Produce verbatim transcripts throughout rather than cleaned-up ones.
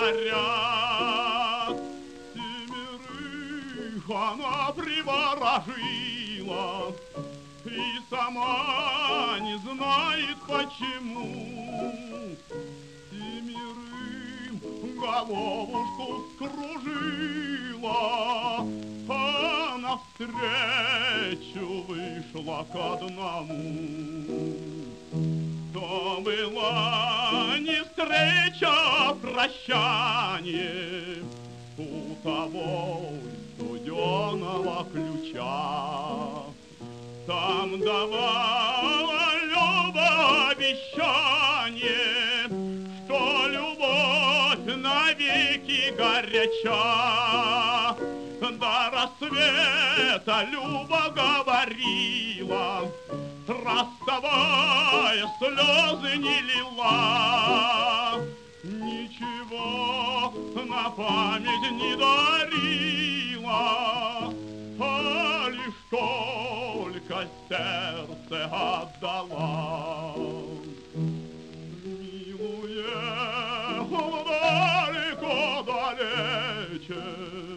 говорят, семерых она приворожила и сама не знает почему. Семерым головушку скружила, а навстречу вышла к одному. То была не встреча, а прощание у того студеного ключа. Там давала Люба обещание, что любовь навеки горяча. До рассвета Люба говорила, расставая, слезы не лила. Ничего на память не дарила, а лишь только сердце отдала. Милуя, далеко-далече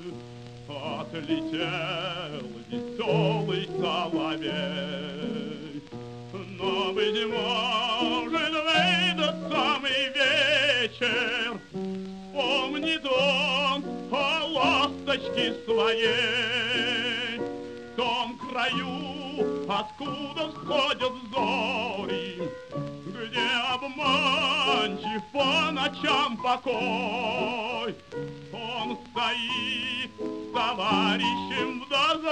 отлетел веселый соловей. Но, быть может, в этот самый вечер вспомнит он о ласточке своей, в том краю, откуда всходят зори, где обманчив по ночам покой. Он стоит с товарищем в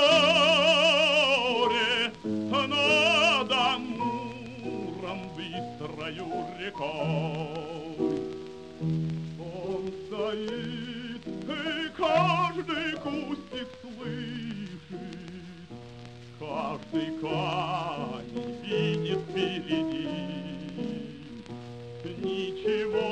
дозоре над Амуром быстрою рекой. Он стоит и каждый кустик слышит, каждый камень видит впереди. Ничего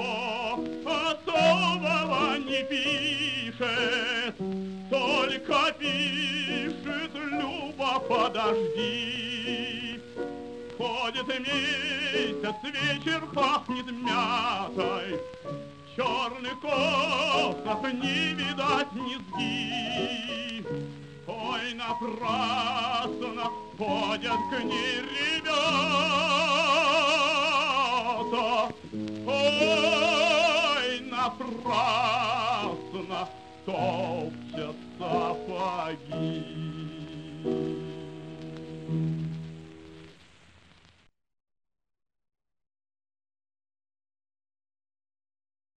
особого не пишет, только пишет: Люба, подожди. Ходит месяц, вечер пахнет мятой, черных косах не видать низги. Ой, напрасно ходят к ней ребята, ой, напрасно топчат сапоги.